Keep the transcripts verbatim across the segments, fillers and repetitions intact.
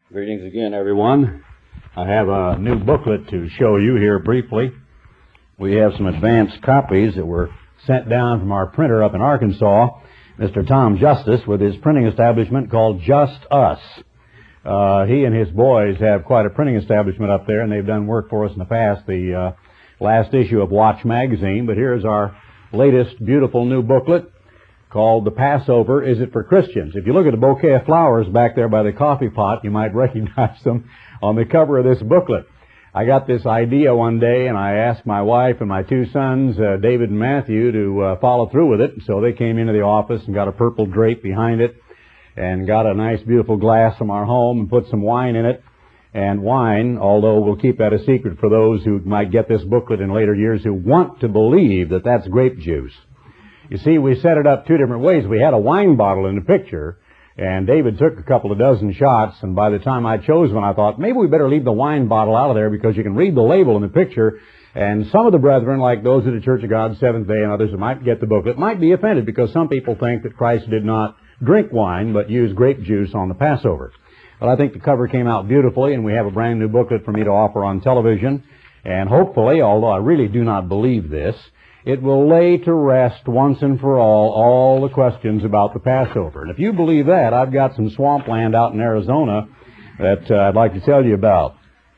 Greetings again, everyone. I have a new booklet to show you here briefly. We have some advanced copies that were sent down from our printer up in Arkansas, Mister Tom Justice, with his printing establishment called Just Us. Uh, he and his boys have quite a printing establishment up there, and they've done work for us in the past, the uh, last issue of Watch magazine. But here's our latest beautiful new booklet called The Passover, Is It for Christians? If you look at the bouquet of flowers back there by the coffee pot, you might recognize them on the cover of this booklet. I got this idea one day, and I asked my wife and my two sons, uh, David and Matthew, to uh, follow through with it. So they came into the office and got a purple drape behind it and got a nice, beautiful glass from our home and put some wine in it. And wine, although we'll keep that a secret for those who might get this booklet in later years who want to believe that that's grape juice. You see, we set it up two different ways. We had a wine bottle in the picture, and David took a couple of dozen shots, and by the time I chose one, I thought, maybe we better leave the wine bottle out of there because you can read the label in the picture, and some of the brethren, like those of the Church of God Seventh Day and others that might get the booklet, might be offended because some people think that Christ did not drink wine but use grape juice on the Passover. But I think the cover came out beautifully, and we have a brand new booklet for me to offer on television, and hopefully, although I really do not believe this, it will lay to rest once and for all all the questions about the Passover. And if you believe that, I've got some swampland out in Arizona that uh, I'd like to tell you about.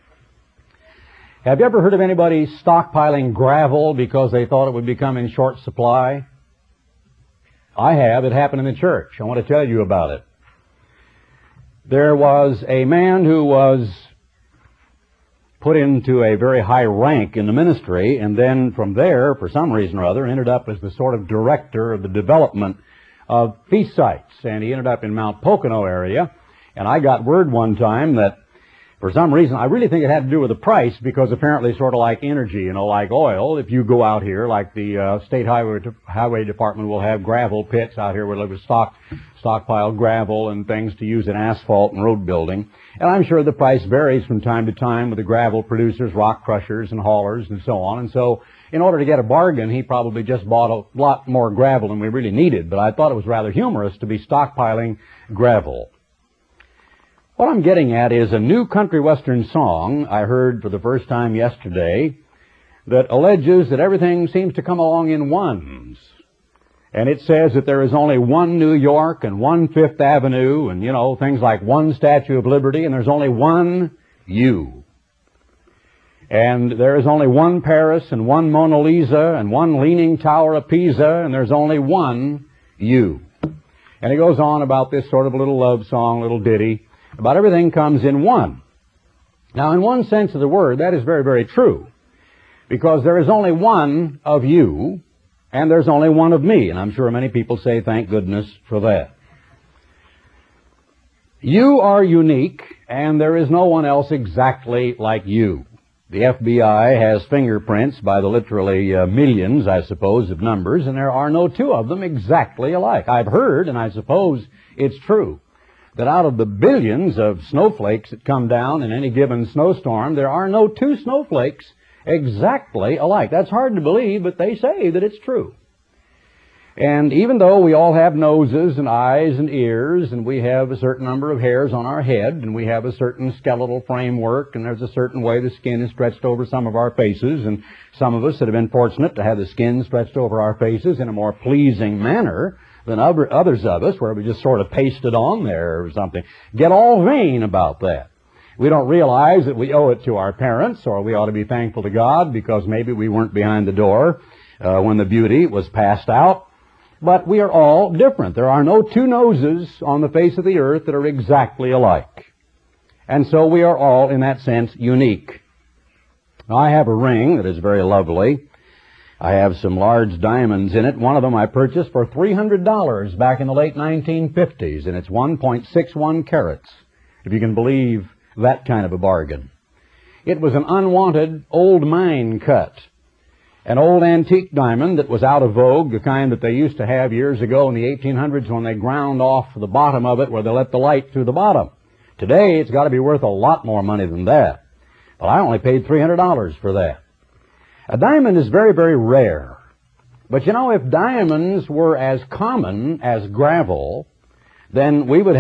Have you ever heard of anybody stockpiling gravel because they thought it would become in short supply? I have. It happened in the church. I want to tell you about it. There was a man who was put into a very high rank in the ministry, and then from there, for some reason or other, ended up as the sort of director of the development of feast sites. And he ended up in Mount Pocono area. And I got word one time that for some reason, I really think it had to do with the price, because apparently sort of like energy, you know, like oil, if you go out here, like the uh, State Highway Highway Department will have gravel pits out here where they would stock, stockpile gravel and things to use in asphalt and road building. And I'm sure the price varies from time to time with the gravel producers, rock crushers, and haulers, and so on. And so in order to get a bargain, he probably just bought a lot more gravel than we really needed. But I thought it was rather humorous to be stockpiling gravel. What I'm getting at is a new country western song I heard for the first time yesterday that alleges that everything seems to come along in ones. And it says that there is only one New York and one Fifth Avenue and, you know, things like one Statue of Liberty, and there's only one you. And there is only one Paris and one Mona Lisa and one Leaning Tower of Pisa, and there's only one you. And it goes on about this sort of little love song, little ditty, about everything comes in one. Now, in one sense of the word, that is very, very true, because there is only one of you, and there's only one of me, and I'm sure many people say thank goodness for that. You are unique, and there is no one else exactly like you. The F B I has fingerprints by the literally uh, millions, I suppose, of numbers, and there are no two of them exactly alike. I've heard, and I suppose it's true, that out of the billions of snowflakes that come down in any given snowstorm, there are no two snowflakes exactly alike. That's hard to believe, but they say that it's true. And even though we all have noses and eyes and ears, and we have a certain number of hairs on our head, and we have a certain skeletal framework, and there's a certain way the skin is stretched over some of our faces, and some of us that have been fortunate to have the skin stretched over our faces in a more pleasing manner than other, others of us, where we just sort of paste it on there or something, get all vain about that. We don't realize that we owe it to our parents, or we ought to be thankful to God because maybe we weren't behind the door uh, when the beauty was passed out. But we are all different. There are no two noses on the face of the earth that are exactly alike. And so we are all, in that sense, unique. Now, I have a ring that is very lovely. I have some large diamonds in it. One of them I purchased for three hundred dollars back in the late nineteen fifties, and it's one point six one carats, if you can believe that kind of a bargain. It was an unwanted old mine cut, an old antique diamond that was out of vogue, the kind that they used to have years ago in the eighteen hundreds when they ground off the bottom of it where they let the light through the bottom. Today, it's got to be worth a lot more money than that. But I only paid three hundred dollars for that. A diamond is very, very rare. But you know, if diamonds were as common as gravel, then we would have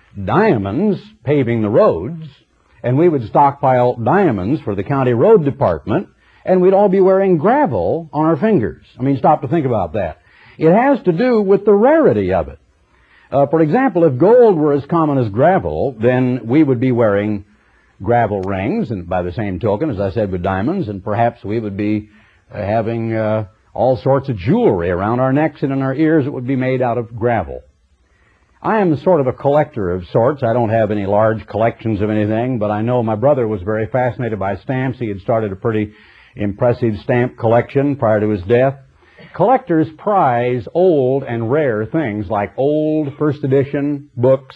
diamonds paving the roads, and we would stockpile diamonds for the county road department, and we'd all be wearing gravel on our fingers. I mean, stop to think about that. It has to do with the rarity of it. Uh, for example, if gold were as common as gravel, then we would be wearing gravel rings, and by the same token, as I said, with diamonds, and perhaps we would be uh, having uh, all sorts of jewelry around our necks and in our ears that would be made out of gravel. I am sort of a collector of sorts. I don't have any large collections of anything, but I know my brother was very fascinated by stamps. He had started a pretty impressive stamp collection prior to his death. Collectors prize old and rare things like old first edition books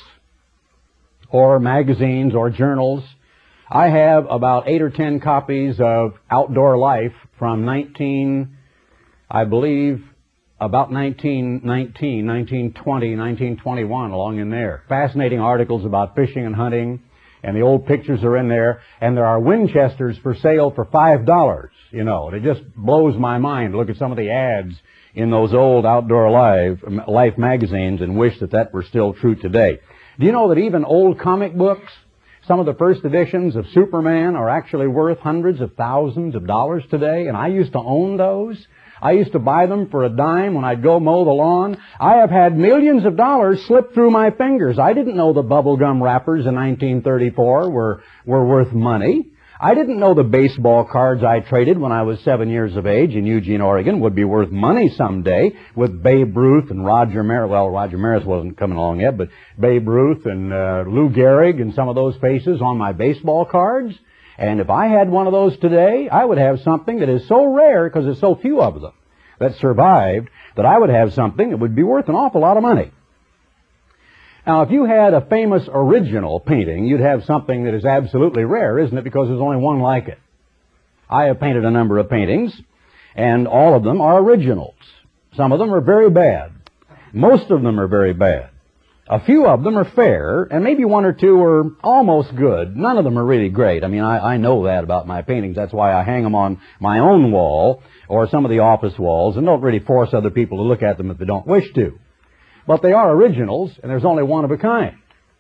or magazines or journals. I have about eight or ten copies of Outdoor Life from nineteen, I believe, about nineteen nineteen, nineteen twenty, nineteen twenty-one, along in there. Fascinating articles about fishing and hunting, and the old pictures are in there, and there are Winchesters for sale for five dollars, you know. And it just blows my mind to look at some of the ads in those old Outdoor Life, Life magazines and wish that that were still true today. Do you know that even old comic books, some of the first editions of Superman, are actually worth hundreds of thousands of dollars today? And I used to own those. I used to buy them for a dime when I'd go mow the lawn. I have had millions of dollars slip through my fingers. I didn't know the bubblegum wrappers in nineteen thirty-four were, were worth money. I didn't know the baseball cards I traded when I was seven years of age in Eugene, Oregon would be worth money someday, with Babe Ruth and Roger Maris. Well, Roger Maris wasn't coming along yet, but Babe Ruth and uh, Lou Gehrig and some of those faces on my baseball cards. And if I had one of those today, I would have something that is so rare, because there's so few of them that survived, that I would have something that would be worth an awful lot of money. Now, if you had a famous original painting, you'd have something that is absolutely rare, isn't it? Because there's only one like it. I have painted a number of paintings, and all of them are originals. Some of them are very bad. Most of them are very bad. A few of them are fair, and maybe one or two are almost good. None of them are really great. I mean, I, I know that about my paintings. That's why I hang them on my own wall or some of the office walls, and don't really force other people to look at them if they don't wish to. But they are originals, and there's only one of a kind.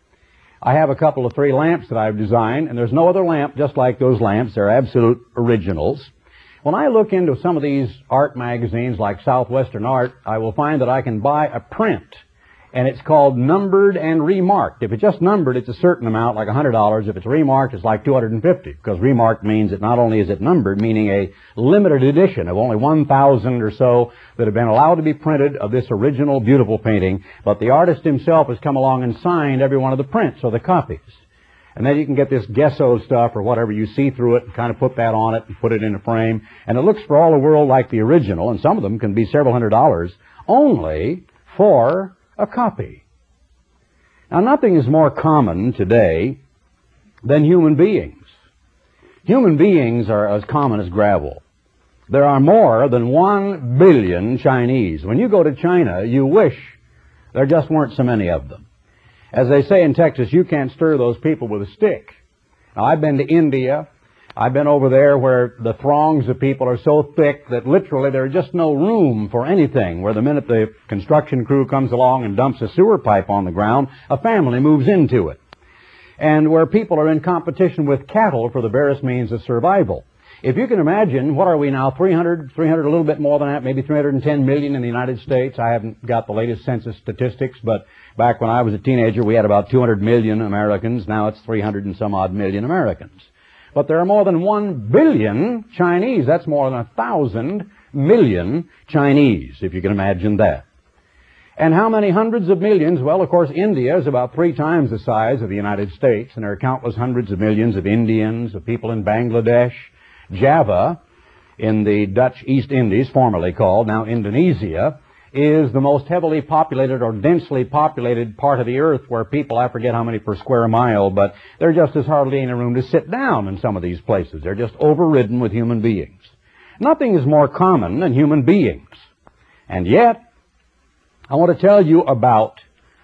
I have a couple of three lamps that I've designed, and there's no other lamp just like those lamps. They're absolute originals. When I look into some of these art magazines like Southwestern Art, I will find that I can buy a print, and it's called numbered and remarked. If it's just numbered, it's a certain amount, like one hundred dollars. If it's remarked, it's like two hundred fifty dollars, because remarked means that not only is it numbered, meaning a limited edition of only one thousand or so that have been allowed to be printed of this original beautiful painting, but the artist himself has come along and signed every one of the prints or the copies. And then you can get this gesso stuff or whatever, you see through it and kind of put that on it and put it in a frame, and it looks for all the world like the original, and some of them can be several hundred dollars only for a copy. Now, nothing is more common today than human beings. Human beings are as common as gravel. There are more than one billion Chinese. When you go to China, you wish there just weren't so many of them. As they say in Texas, you can't stir those people with a stick. Now, I've been to India. I've been over there where the throngs of people are so thick that literally there's just no room for anything, where the minute the construction crew comes along and dumps a sewer pipe on the ground, a family moves into it. And where people are in competition with cattle for the barest means of survival. If you can imagine, what are we now, three hundred, three hundred, a little bit more than that, maybe three hundred ten million in the United States. I haven't got the latest census statistics, but back when I was a teenager, we had about two hundred million Americans. Now it's three hundred and some odd million Americans. But there are more than one billion Chinese. That's more than a thousand million Chinese, if you can imagine that. And how many hundreds of millions? Well, of course, India is about three times the size of the United States, and there are countless hundreds of millions of Indians, of people in Bangladesh. Java, in the Dutch East Indies, formerly called, now Indonesia, is the most heavily populated or densely populated part of the earth, where people, I forget how many per square mile, but there just is hardly any room to sit down in some of these places. They're just overridden with human beings. Nothing is more common than human beings. And yet, I want to tell you about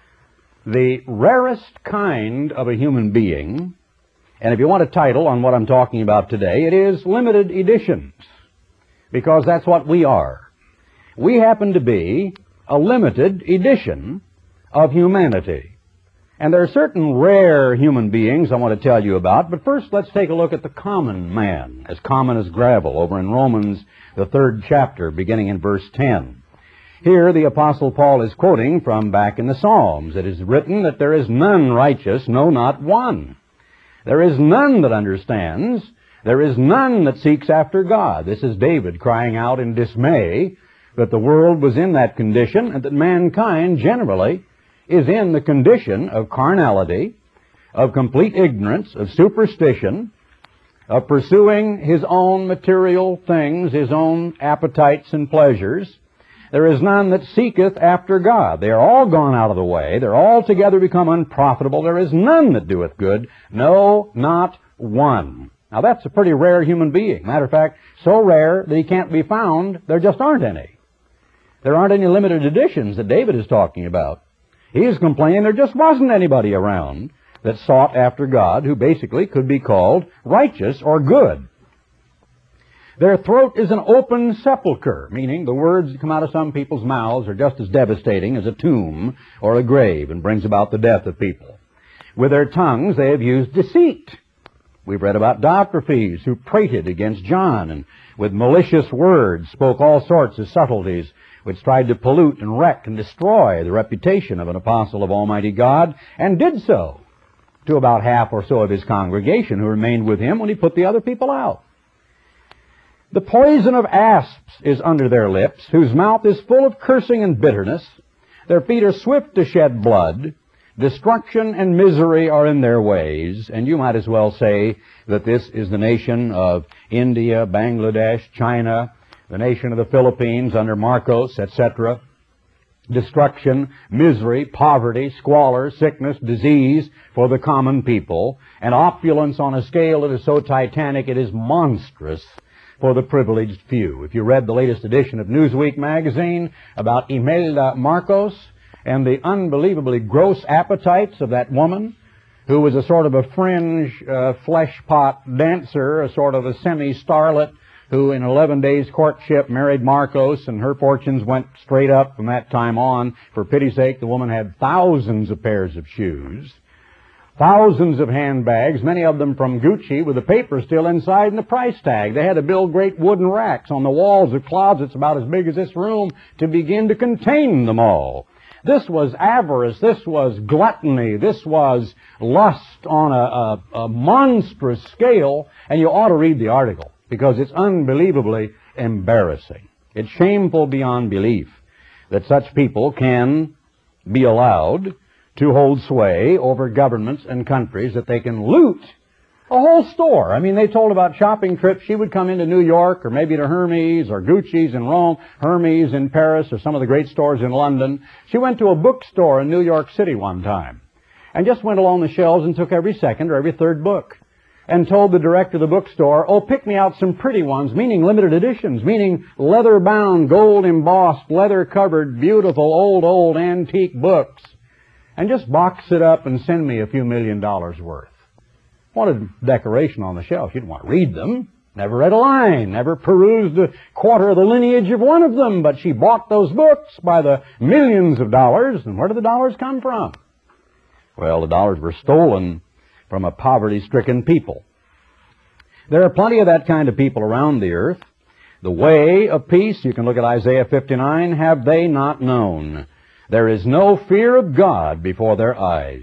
the rarest kind of a human being. And if you want a title on what I'm talking about today, it is limited editions, because that's what we are. We happen to be a limited edition of humanity. And there are certain rare human beings I want to tell you about, but first let's take a look at the common man, as common as gravel, over in Romans, the third chapter, beginning in verse ten. Here the Apostle Paul is quoting from back in the Psalms. It is written that there is none righteous, no, not one. There is none that understands. There is none that seeks after God. This is David crying out in dismay that the world was in that condition and that mankind generally is in the condition of carnality, of complete ignorance, of superstition, of pursuing his own material things, his own appetites and pleasures. There is none that seeketh after God. They are all gone out of the way. They're all together become unprofitable. There is none that doeth good. No, not one. Now that's a pretty rare human being. Matter of fact, so rare that he can't be found, there just aren't any. There aren't any limited editions that David is talking about. He is complaining there just wasn't anybody around that sought after God who basically could be called righteous or good. Their throat is an open sepulcher, meaning the words that come out of some people's mouths are just as devastating as a tomb or a grave and brings about the death of people. With their tongues they have used deceit. We've read about Diotrephes, who prated against John and with malicious words spoke all sorts of subtleties which tried to pollute and wreck and destroy the reputation of an apostle of Almighty God, and did so to about half or so of his congregation who remained with him when he put the other people out. The poison of asps is under their lips, whose mouth is full of cursing and bitterness. Their feet are swift to shed blood. Destruction and misery are in their ways. And you might as well say that this is the nation of India, Bangladesh, China, the nation of the Philippines under Marcos, et cetera. Destruction, misery, poverty, squalor, sickness, disease for the common people, and opulence on a scale that is so titanic it is monstrous for the privileged few. If you read the latest edition of Newsweek magazine about Imelda Marcos and the unbelievably gross appetites of that woman, who was a sort of a fringe uh, flesh pot dancer, a sort of a semi-starlet, who in eleven days courtship married Marcos, and her fortunes went straight up from that time on. For pity's sake, the woman had thousands of pairs of shoes, thousands of handbags, many of them from Gucci, with the paper still inside and the price tag. They had to build great wooden racks on the walls of closets about as big as this room to begin to contain them all. This was avarice, this was gluttony, this was lust on a, a, a monstrous scale, and you ought to read the article, because it's unbelievably embarrassing. It's shameful beyond belief that such people can be allowed to hold sway over governments and countries, that they can loot a whole store. I mean, they told about shopping trips. She would come into New York, or maybe to Hermes, or Gucci's in Rome, Hermes in Paris, or some of the great stores in London. She went to a bookstore in New York City one time, and just went along the shelves and took every second or every third book, and told the director of the bookstore, oh, pick me out some pretty ones, meaning limited editions, meaning leather-bound, gold-embossed, leather-covered, beautiful, old, old antique books, and just box it up and send me a few million dollars worth. Wanted decoration on the shelf. You didn't want to read them. Never read a line. Never perused a quarter of the lineage of one of them. But she bought those books by the millions of dollars. And where did the dollars come from? Well, the dollars were stolen from a poverty-stricken people. There are plenty of that kind of people around the earth. The way of peace, you can look at Isaiah fifty-nine, have they not known? There is no fear of God before their eyes.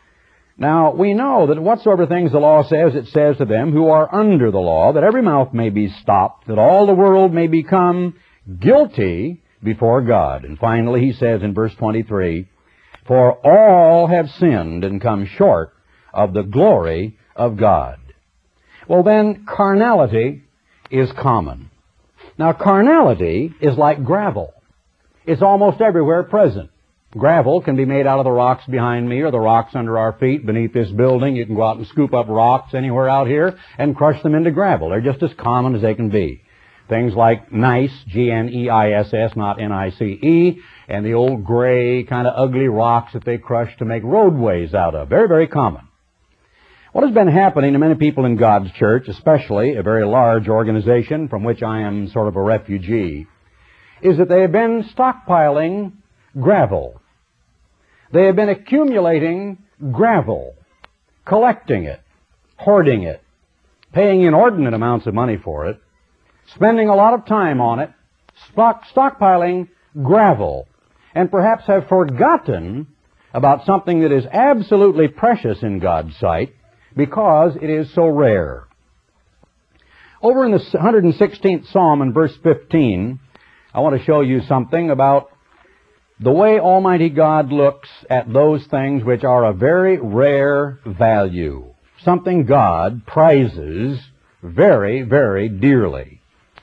Now, we know that whatsoever things the law says, it says to them who are under the law, that every mouth may be stopped, that all the world may become guilty before God. And finally, he says in verse twenty-three, for all have sinned and come short of the glory of God. Well then, carnality is common. Now, carnality is like gravel. It's almost everywhere present. Gravel can be made out of the rocks behind me or the rocks under our feet beneath this building. You can go out and scoop up rocks anywhere out here and crush them into gravel. They're just as common as they can be. Things like gneiss, G N E I S S, not N I C E, and the old gray kind of ugly rocks that they crush to make roadways out of. Very, very common. What has been happening to many people in God's church, especially a very large organization from which I am sort of a refugee, is that they have been stockpiling gravel. They have been accumulating gravel, collecting it, hoarding it, paying inordinate amounts of money for it, spending a lot of time on it, stock, stockpiling gravel, and perhaps have forgotten about something that is absolutely precious in God's sight because it is so rare. Over in the one hundred sixteenth Psalm in verse fifteen, I want to show you something about the way Almighty God looks at those things which are of very rare value, something God prizes very, very dearly.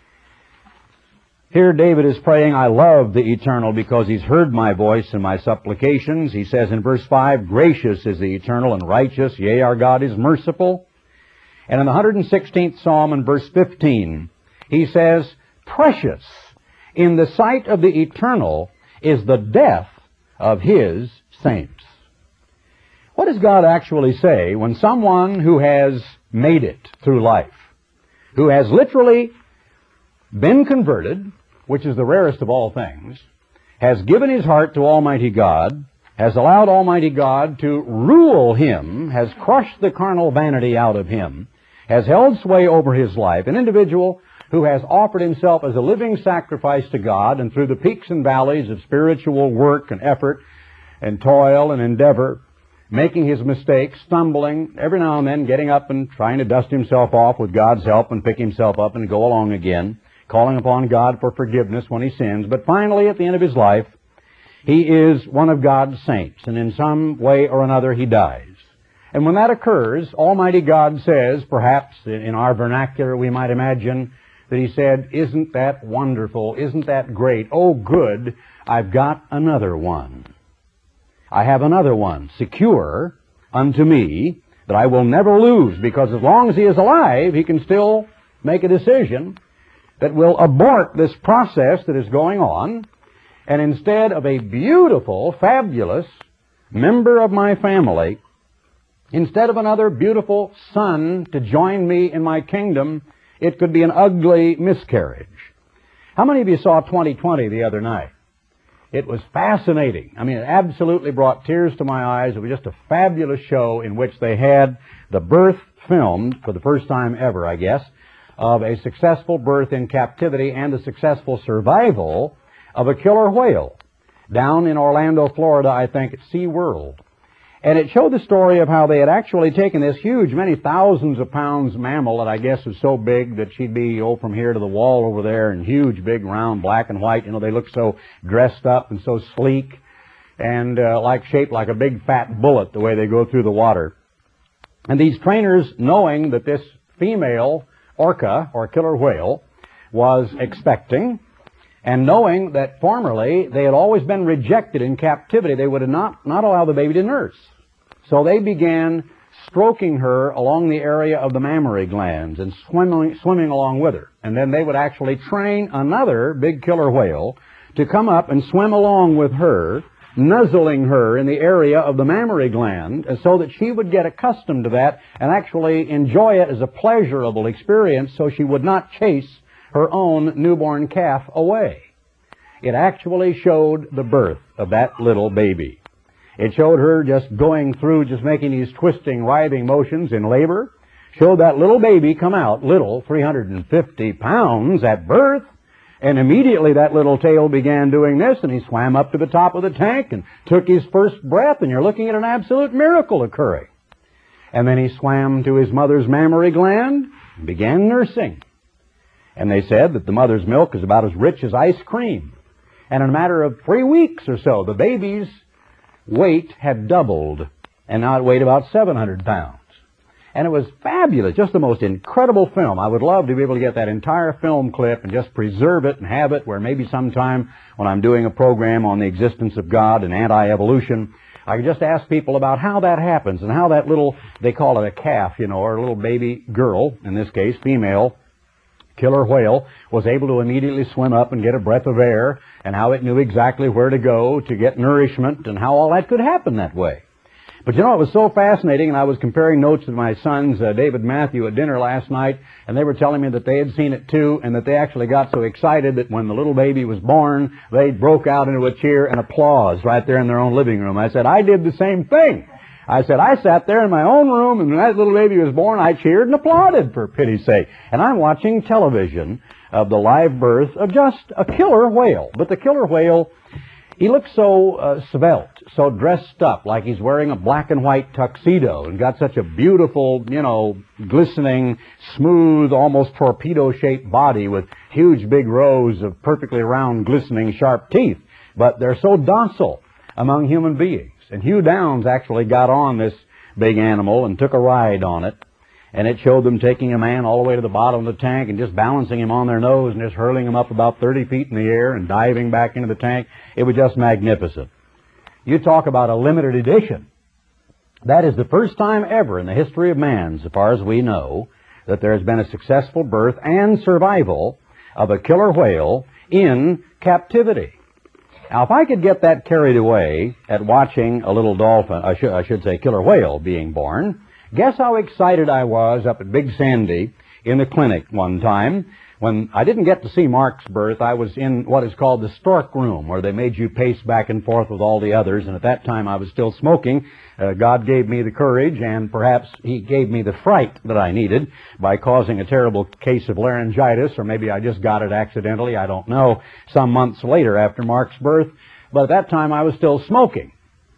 Here David is praying, I love the Eternal because He's heard my voice and my supplications. He says in verse five, gracious is the Eternal and righteous, yea, our God is merciful. And in the one hundred sixteenth Psalm in verse fifteen, he says, precious in the sight of the Eternal is the death of His saints. What does God actually say when someone who has made it through life, who has literally been converted, which is the rarest of all things, has given his heart to Almighty God, has allowed Almighty God to rule him, has crushed the carnal vanity out of him, has held sway over his life, an individual who has offered himself as a living sacrifice to God, and through the peaks and valleys of spiritual work and effort and toil and endeavor, making his mistakes, stumbling, every now and then getting up and trying to dust himself off with God's help and pick himself up and go along again, calling upon God for forgiveness when he sins. But finally, at the end of his life, he is one of God's saints, and in some way or another he dies. And when that occurs, Almighty God says, perhaps in our vernacular we might imagine, that He said, isn't that wonderful? Isn't that great? Oh, good, I've got another one. I have another one, secure unto me, that I will never lose, because as long as he is alive, he can still make a decision that will abort this process that is going on, and instead of a beautiful, fabulous member of my family, instead of another beautiful son to join me in my kingdom, it could be an ugly miscarriage. How many of you saw twenty twenty the other night? It was fascinating. I mean, it absolutely brought tears to my eyes. It was just a fabulous show in which they had the birth filmed, for the first time ever, I guess, of a successful birth in captivity and the successful survival of a killer whale down in Orlando, Florida, I think, at SeaWorld. And it showed the story of how they had actually taken this huge, many thousands of pounds mammal that I guess was so big that she'd be, oh, from here to the wall over there, and huge, big, round, black and white. You know, they look so dressed up and so sleek and uh, like shaped like a big fat bullet the way they go through the water. And these trainers, knowing that this female orca, or killer whale, was expecting, and knowing that formerly they had always been rejected in captivity, they would not, not allow the baby to nurse. So they began stroking her along the area of the mammary glands and swimming, swimming along with her. And then they would actually train another big killer whale to come up and swim along with her, nuzzling her in the area of the mammary gland, so that she would get accustomed to that and actually enjoy it as a pleasurable experience, so she would not chase her own newborn calf away. It actually showed the birth of that little baby. It showed her just going through, just making these twisting, writhing motions in labor. Showed that little baby come out, little, three hundred fifty pounds at birth. And immediately that little tail began doing this, and he swam up to the top of the tank and took his first breath, and you're looking at an absolute miracle occurring. And then he swam to his mother's mammary gland and began nursing. And they said that the mother's milk is about as rich as ice cream. And in a matter of three weeks or so, the baby's weight had doubled, and now it weighed about seven hundred pounds. And it was fabulous, just the most incredible film. I would love to be able to get that entire film clip and just preserve it and have it where maybe sometime when I'm doing a program on the existence of God and anti-evolution, I could just ask people about how that happens and how that little, they call it a calf, you know, or a little baby girl, in this case, female, killer whale, was able to immediately swim up and get a breath of air, and how it knew exactly where to go to get nourishment, and how all that could happen that way. But you know, it was so fascinating, and I was comparing notes with my sons, uh, David and Matthew, at dinner last night, and they were telling me that they had seen it too, and that they actually got so excited that when the little baby was born, they broke out into a cheer and applause right there in their own living room. I said, I did the same thing. I said, I sat there in my own room, and when that little baby was born, I cheered and applauded, for pity's sake. And I'm watching television of the live birth of just a killer whale. But the killer whale, he looks so uh, svelte, so dressed up, like he's wearing a black and white tuxedo, and got such a beautiful, you know, glistening, smooth, almost torpedo-shaped body with huge big rows of perfectly round, glistening, sharp teeth. But they're so docile among human beings. And Hugh Downs actually got on this big animal and took a ride on it. And it showed them taking a man all the way to the bottom of the tank and just balancing him on their nose and just hurling him up about thirty feet in the air and diving back into the tank. It was just magnificent. You talk about a limited edition. That is the first time ever in the history of man, so far as we know, that there has been a successful birth and survival of a killer whale in captivity. Now, if I could get that carried away at watching a little dolphin, I should, I should say killer whale being born, guess how excited I was up at Big Sandy in the clinic one time. When I didn't get to see Mark's birth, I was in what is called the stork room, where they made you pace back and forth with all the others, and at that time I was still smoking. Uh, God gave me the courage, and perhaps He gave me the fright that I needed by causing a terrible case of laryngitis, or maybe I just got it accidentally, I don't know, some months later after Mark's birth. But at that time I was still smoking.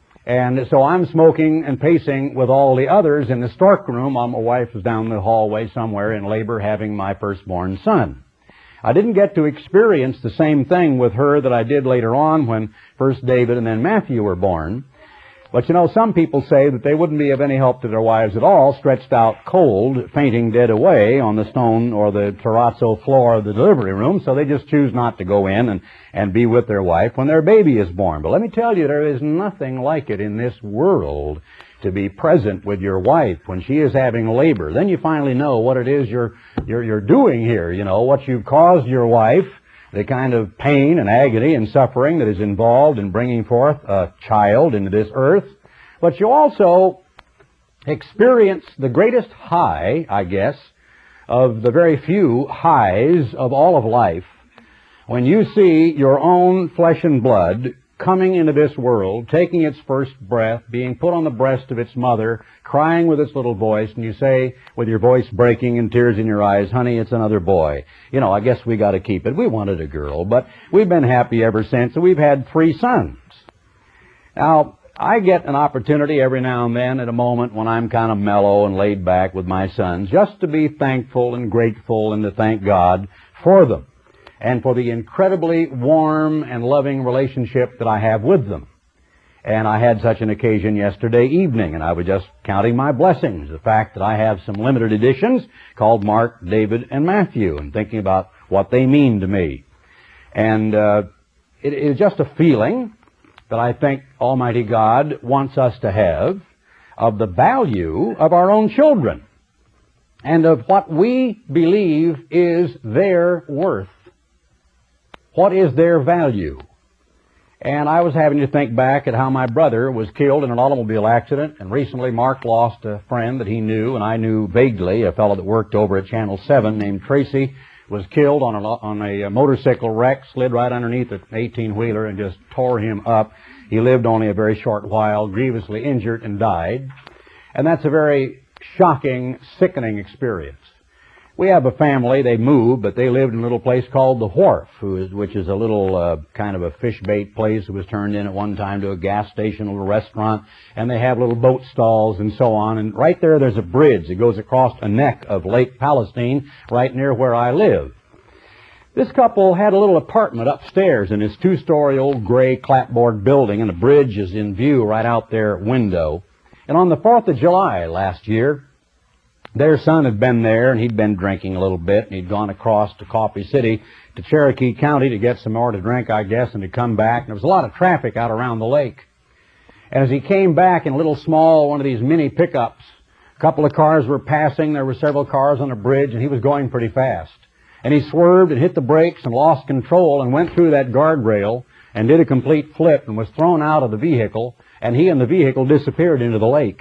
And so I'm smoking and pacing with all the others in the stork room while my wife was down the hallway somewhere in labor having my firstborn son. I didn't get to experience the same thing with her that I did later on when first David and then Matthew were born. But you know, some people say that they wouldn't be of any help to their wives at all, stretched out cold, fainting dead away on the stone or the terrazzo floor of the delivery room, so they just choose not to go in and, and be with their wife when their baby is born. But let me tell you, there is nothing like it in this world to be present with your wife when she is having labor. Then you finally know what it is you're, you're, you're doing here, you know, what you've caused your wife, the kind of pain and agony and suffering that is involved in bringing forth a child into this earth. But you also experience the greatest high, I guess, of the very few highs of all of life, when you see your own flesh and blood coming into this world, taking its first breath, being put on the breast of its mother, crying with its little voice, and you say, with your voice breaking and tears in your eyes, honey, it's another boy. You know, I guess we got to keep it. We wanted a girl, but we've been happy ever since, and we've had three sons. Now, I get an opportunity every now and then at a moment when I'm kind of mellow and laid back with my sons, just to be thankful and grateful and to thank God for them, and for the incredibly warm and loving relationship that I have with them. And I had such an occasion yesterday evening, and I was just counting my blessings, the fact that I have some limited editions called Mark, David, and Matthew, and thinking about what they mean to me. And uh, it is just a feeling that I think Almighty God wants us to have of the value of our own children and of what we believe is their worth. What is their value? And I was having to think back at how my brother was killed in an automobile accident, and recently Mark lost a friend that he knew, and I knew vaguely, a fellow that worked over at Channel seven named Tracy, was killed on a, on a motorcycle wreck, slid right underneath an eighteen-wheeler and just tore him up. He lived only a very short while, grievously injured, and died. And that's a very shocking, sickening experience. We have a family, they moved, but they lived in a little place called The Wharf, who is, which is a little uh, kind of a fish bait place that was turned in at one time to a gas station, a little restaurant, and they have little boat stalls and so on. And right there, there's a bridge that goes across a neck of Lake Palestine right near where I live. This couple had a little apartment upstairs in this two-story old gray clapboard building, and the bridge is in view right out their window. And on the fourth of July last year, their son had been there, and he'd been drinking a little bit, and he'd gone across to Coffee City to Cherokee County to get some more to drink, I guess, and to come back. And there was a lot of traffic out around the lake. And as he came back in a little small, one of these mini pickups, a couple of cars were passing. There were several cars on the bridge, and he was going pretty fast. And he swerved and hit the brakes and lost control and went through that guardrail and did a complete flip and was thrown out of the vehicle, and he and the vehicle disappeared into the lake.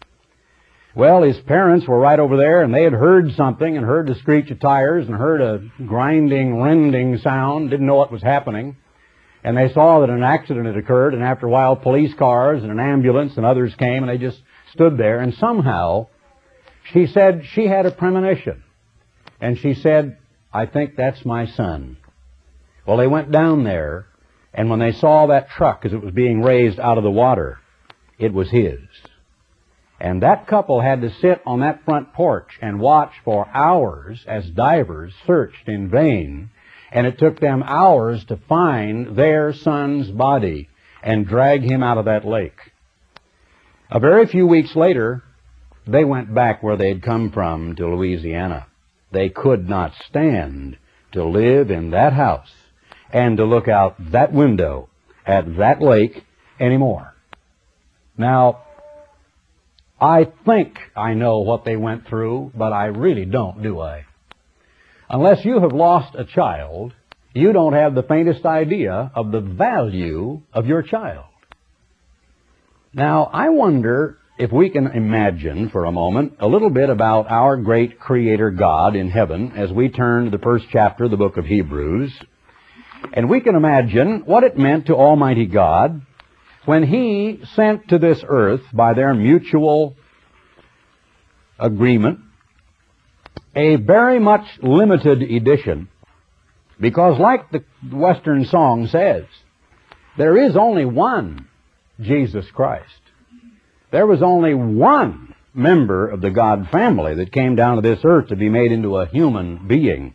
Well, his parents were right over there, and they had heard something and heard the screech of tires and heard a grinding, rending sound, didn't know what was happening. And they saw that an accident had occurred, and after a while police cars and an ambulance and others came, and they just stood there. And somehow, she said she had a premonition. And she said, I think that's my son. Well, they went down there, and when they saw that truck as it was being raised out of the water, it was his. And that couple had to sit on that front porch and watch for hours as divers searched in vain. And it took them hours to find their son's body and drag him out of that lake. A very few weeks later, they went back where they'd come from to Louisiana. They could not stand to live in that house and to look out that window at that lake anymore. Now, I think I know what they went through, but I really don't, do I? Unless you have lost a child, you don't have the faintest idea of the value of your child. Now, I wonder if we can imagine for a moment a little bit about our great Creator God in heaven as we turn to the first chapter of the book of Hebrews. And we can imagine what it meant to Almighty God when He sent to this earth, by their mutual agreement, a very much limited edition, because like the Western song says, there is only one Jesus Christ. There was only one member of the God family that came down to this earth to be made into a human being.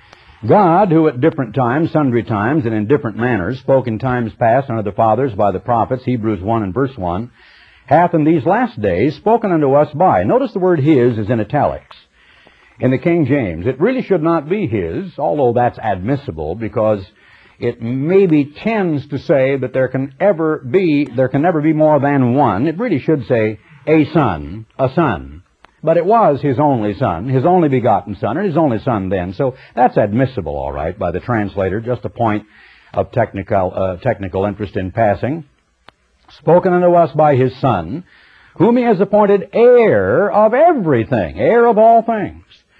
God, who at different times, sundry times, and in different manners, spoke in times past unto the fathers by the prophets, Hebrews one and verse one, hath in these last days spoken unto us by. Notice the word his is in italics. In the King James, it really should not be his, although that's admissible, because it maybe tends to say that there can ever be, there can never be more than one. It really should say a son, a son. But it was his only son, his only begotten son, and his only son then. So that's admissible, all right, by the translator. Just a point of technical, uh, technical interest in passing. Spoken unto us by his Son, whom he has appointed heir of everything, heir of all things,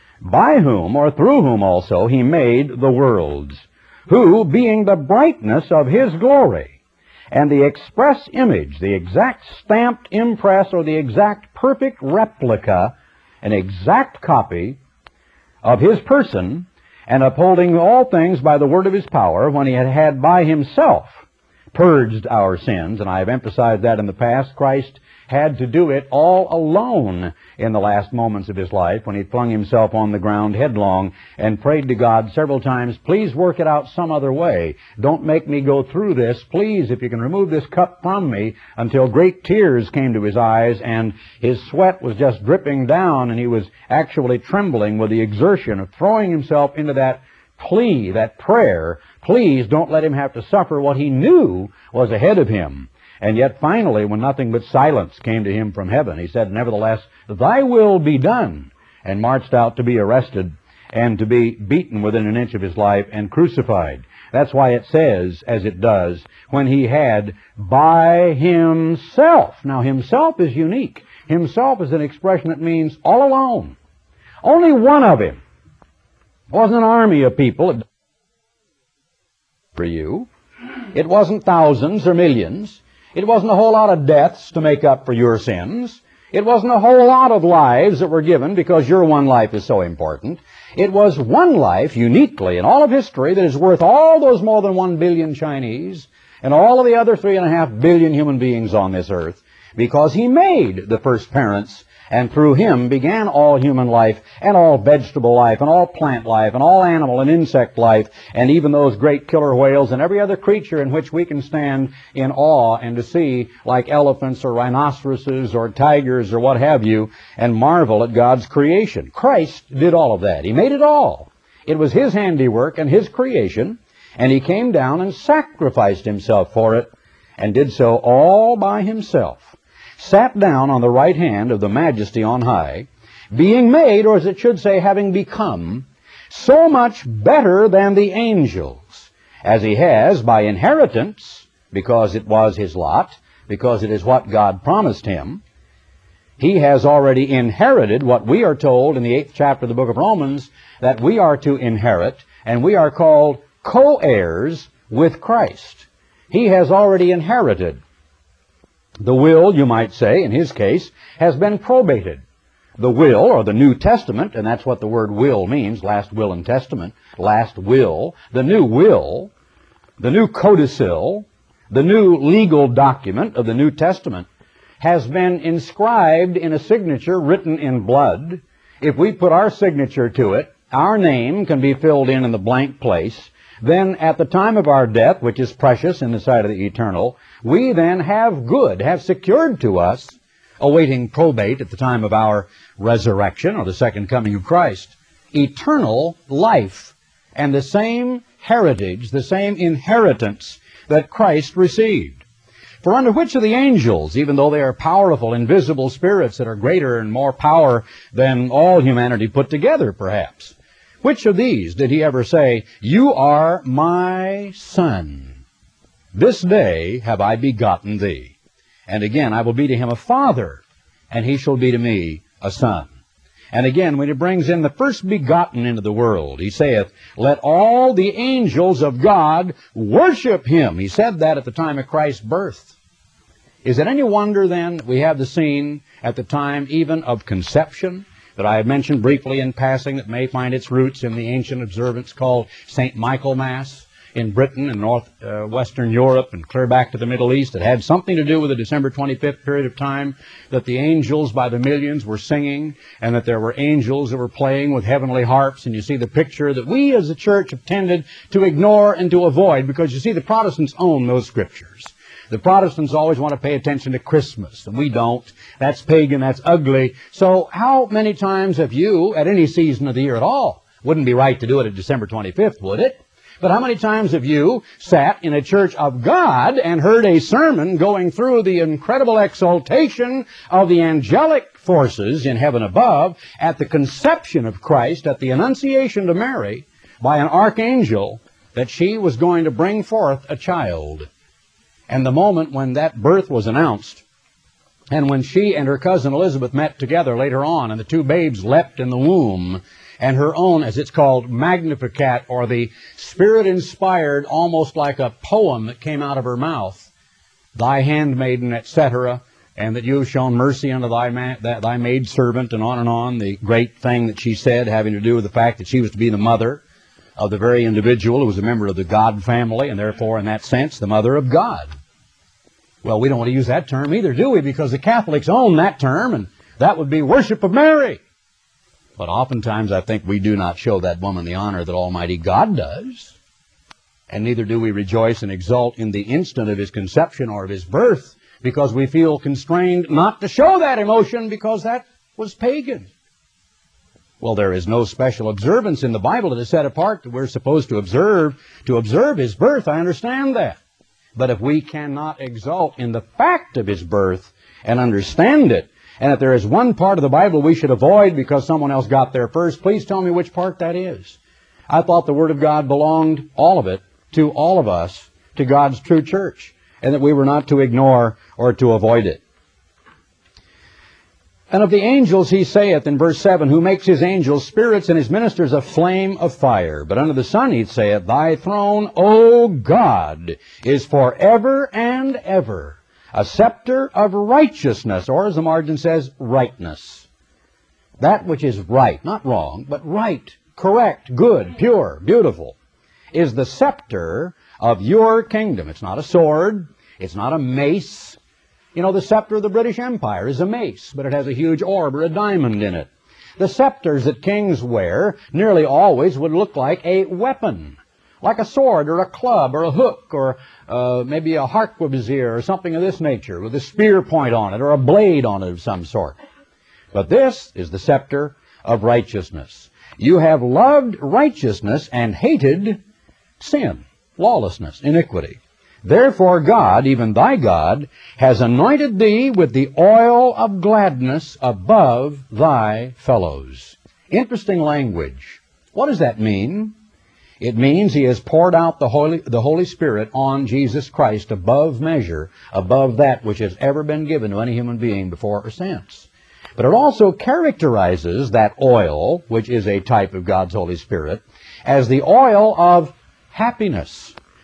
by whom, or through whom also, he made the worlds, who, being the brightness of his glory, and the express image, the exact stamped impress, or the exact perfect replica, an exact copy of his person, and upholding all things by the word of his power, when he had had by himself purged our sins, and I have emphasized that in the past, Christ had to do it all alone in the last moments of his life when he flung himself on the ground headlong and prayed to God several times, please work it out some other way. Don't make me go through this. Please, if you can remove this cup from me, until great tears came to his eyes and his sweat was just dripping down and he was actually trembling with the exertion of throwing himself into that plea, that prayer. Please don't let him have to suffer what he knew was ahead of him. And yet finally, when nothing but silence came to him from heaven, he said, nevertheless, thy will be done, and marched out to be arrested and to be beaten within an inch of his life and crucified. That's why it says, as it does, when he had by himself. Now, himself is unique. Himself is an expression that means all alone. Only one of him. It wasn't an army of people for you. It wasn't thousands or millions. It wasn't a whole lot of deaths to make up for your sins. It wasn't a whole lot of lives that were given because your one life is so important. It was one life, uniquely in all of history, that is worth all those more than one billion Chinese and all of the other three and a half billion human beings on this earth, because he made the first parents, and through him began all human life and all vegetable life and all plant life and all animal and insect life, and even those great killer whales and every other creature in which we can stand in awe and to see, like elephants or rhinoceroses or tigers or what have you, and marvel at God's creation. Christ did all of that. He made it all. It was his handiwork and his creation, and he came down and sacrificed himself for it, and did so all by himself. Sat down on the right hand of the Majesty on high, being made, or as it should say, having become, so much better than the angels, as he has by inheritance, because it was his lot, because it is what God promised him. He has already inherited what we are told in the eighth chapter of the book of Romans, that we are to inherit, and we are called co-heirs with Christ. he has already inherited. The will, you might say, in his case, has been probated. The will, or the New Testament, and that's what the word will means, last will and testament, last will, the new will, the new codicil, the new legal document of the New Testament, has been inscribed in a signature written in blood. If we put our signature to it, our name can be filled in in the blank place. Then at the time of our death, which is precious in the sight of the eternal, we then have good, have secured to us, awaiting probate at the time of our resurrection or the second coming of Christ, eternal life and the same heritage, the same inheritance that Christ received. For unto which of the angels, even though they are powerful, invisible spirits that are greater and more power than all humanity put together, perhaps, which of these did he ever say, "You are my son. This day have I begotten thee. And again, I will be to him a father, and he shall be to me a son." And again, when he brings in the first begotten into the world, he saith, "Let all the angels of God worship him." He said that at the time of Christ's birth. Is it any wonder, then, that we have the scene at the time even of conception that I have mentioned briefly in passing that may find its roots in the ancient observance called Saint Michaelmas in Britain and northwestern uh, Europe and clear back to the Middle East? It had something to do with the December twenty-fifth period of time, that the angels by the millions were singing, and that there were angels that were playing with heavenly harps. And you see the picture that we as a church have tended to ignore and to avoid, because you see the Protestants own those scriptures. The Protestants always want to pay attention to Christmas, and we don't. That's pagan, that's ugly. So how many times have you, at any season of the year at all, wouldn't be right to do it at December twenty-fifth, would it? But how many times have you sat in a church of God and heard a sermon going through the incredible exaltation of the angelic forces in heaven above at the conception of Christ, at the annunciation to Mary by an archangel, that she was going to bring forth a child? And the moment when that birth was announced, and when she and her cousin Elizabeth met together later on, and the two babes leapt in the womb, and her own, as it's called, Magnificat, or the Spirit-inspired, almost like a poem that came out of her mouth, "Thy handmaiden," et cetera, and that you have shown mercy unto thy, ma that, thy maidservant, and on and on, the great thing that she said having to do with the fact that she was to be the mother of the very individual who was a member of the God family, and therefore, in that sense, the mother of God. Well, we don't want to use that term either, do we? Because the Catholics own that term, and that would be worship of Mary. But oftentimes I think we do not show that woman the honor that Almighty God does. And neither do we rejoice and exult in the instant of his conception or of his birth, because we feel constrained not to show that emotion because that was pagan. Well, there is no special observance in the Bible that is set apart that we're supposed to observe, to observe his birth. I understand that. But if we cannot exult in the fact of his birth and understand it, and if there is one part of the Bible we should avoid because someone else got there first, please tell me which part that is. I thought the Word of God belonged, all of it, to all of us, to God's true church, and that we were not to ignore or to avoid it. And of the angels he saith in verse seven, "Who makes his angels spirits and his ministers a flame of fire. But unto the Son he saith, Thy throne, O God, is forever and ever. A scepter of righteousness," or as the margin says, rightness. That which is right, not wrong, but right, correct, good, pure, beautiful, is the scepter of your kingdom. It's not a sword. It's not a mace. You know, the scepter of the British Empire is a mace, but it has a huge orb or a diamond in it. The scepters that kings wear nearly always would look like a weapon, like a sword or a club or a hook or uh, maybe a harquebusier or something of this nature with a spear point on it or a blade on it of some sort. But this is the scepter of righteousness. You have loved righteousness and hated sin, lawlessness, iniquity. Therefore God, even thy God, has anointed thee with the oil of gladness above thy fellows. Interesting language. What does that mean? It means he has poured out the Holy, the Holy Spirit on Jesus Christ above measure, above that which has ever been given to any human being before or since. But it also characterizes that oil, which is a type of God's Holy Spirit, as the oil of happiness,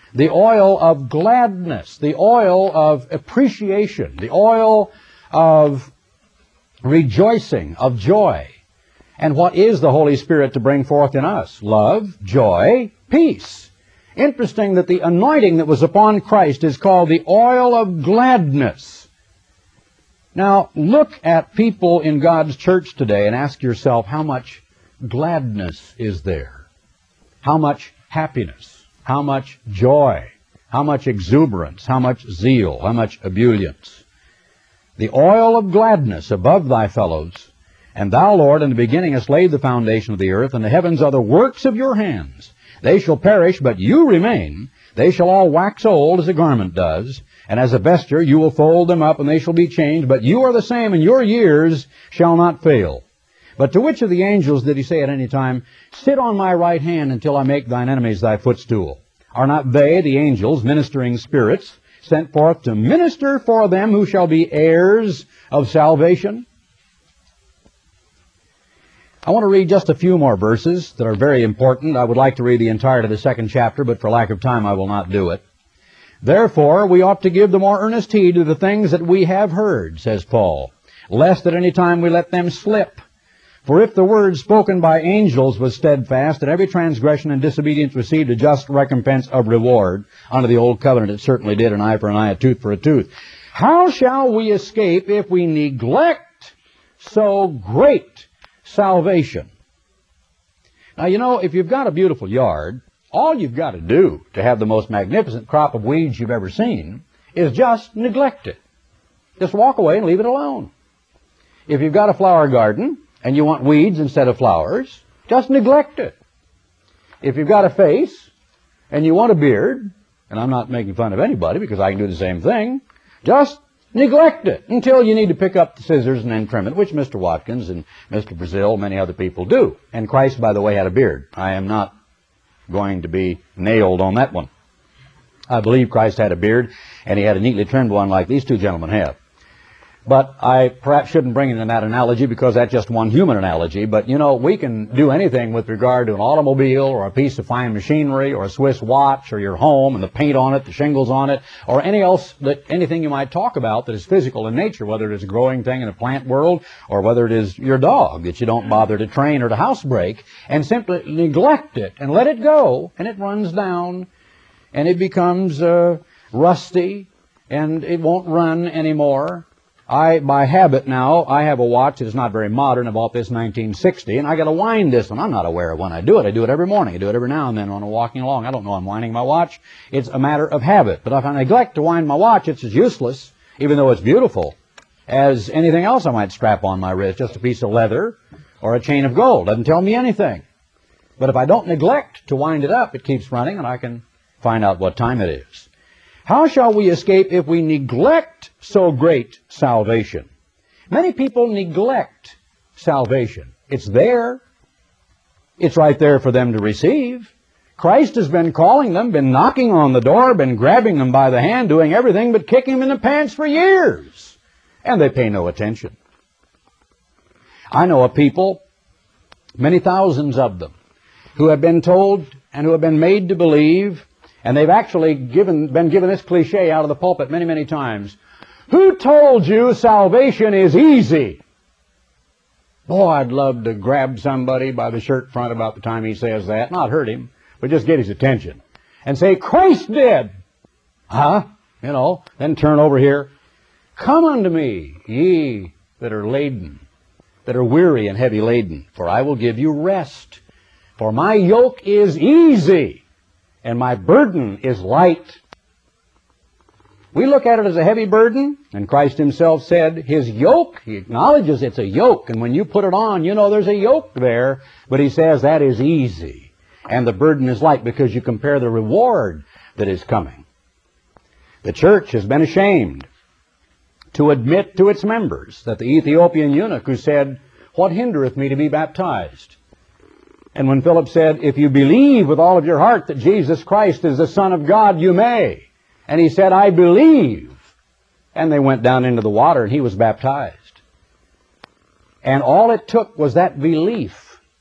the oil of gladness, the oil of appreciation, the oil of rejoicing, of joy. And what is the Holy Spirit to bring forth in us? Love, joy, peace. Interesting that the anointing that was upon Christ is called the oil of gladness. Now, look at people in God's church today and ask yourself, how much gladness is there? How much happiness? How much joy? How much exuberance? How much zeal? How much ebullience? The oil of gladness above thy fellows. And thou, Lord, in the beginning hast laid the foundation of the earth, and the heavens are the works of your hands. They shall perish, but you remain. They shall all wax old as a garment does, and as a vesture you will fold them up, and they shall be changed. But you are the same, and your years shall not fail. But to which of the angels did he say at any time, sit on my right hand until I make thine enemies thy footstool? Are not they, the angels, ministering spirits, sent forth to minister for them who shall be heirs of salvation? I want to read just a few more verses that are very important. I would like to read the entirety of the second chapter, but for lack of time I will not do it. Therefore, we ought to give the more earnest heed to the things that we have heard, says Paul, lest at any time we let them slip. For if the word spoken by angels was steadfast, and every transgression and disobedience received a just recompense of reward, under the old covenant it certainly did, an eye for an eye, a tooth for a tooth, how shall we escape if we neglect so great salvation? Now, you know, if you've got a beautiful yard, all you've got to do to have the most magnificent crop of weeds you've ever seen is just neglect it. Just walk away and leave it alone. If you've got a flower garden and you want weeds instead of flowers, just neglect it. If you've got a face and you want a beard, and I'm not making fun of anybody because I can do the same thing, just neglect it until you need to pick up the scissors and then trim it, which Mister Watkins and Mister Brazil, many other people do. And Christ, by the way, had a beard. I am not going to be nailed on that one. I believe Christ had a beard, and he had a neatly trimmed one like these two gentlemen have. But I perhaps shouldn't bring it in that analogy because that's just one human analogy. But, you know, we can do anything with regard to an automobile or a piece of fine machinery or a Swiss watch or your home and the paint on it, the shingles on it, or any else that anything you might talk about that is physical in nature, whether it is a growing thing in a plant world or whether it is your dog that you don't bother to train or to housebreak, and simply neglect it and let it go, and it runs down and it becomes uh, rusty and it won't run anymore. I, by habit now, I have a watch that is not very modern. I bought this in nineteen sixty, and I got to wind this one. I'm not aware of when I do it. I do it every morning. I do it every now and then when I'm walking along. I don't know I'm winding my watch. It's a matter of habit. But if I neglect to wind my watch, it's as useless, even though it's beautiful, as anything else I might strap on my wrist, just a piece of leather or a chain of gold. Doesn't tell me anything. But if I don't neglect to wind it up, it keeps running, and I can find out what time it is. How shall we escape if we neglect so great salvation? Many people neglect salvation. It's there. It's right there for them to receive. Christ has been calling them, been knocking on the door, been grabbing them by the hand, doing everything but kicking them in the pants for years. And they pay no attention. I know of people, many thousands of them, who have been told and who have been made to believe, and they've actually given, been given this cliche out of the pulpit many, many times. Who told you salvation is easy? Boy, I'd love to grab somebody by the shirt front about the time he says that, not hurt him, but just get his attention. And say, Christ did. Huh? You know, then turn over here. Come unto me, ye that are laden, that are weary and heavy laden, for I will give you rest. For my yoke is easy, and my burden is light. We look at it as a heavy burden, and Christ himself said his yoke, he acknowledges it's a yoke, and when you put it on, you know there's a yoke there, but he says that is easy, and the burden is light, because you compare the reward that is coming. The church has been ashamed to admit to its members that the Ethiopian eunuch who said, what hindereth me to be baptized? And when Philip said, if you believe with all of your heart that Jesus Christ is the Son of God, you may. And he said, I believe. And they went down into the water and he was baptized. And all it took was that belief.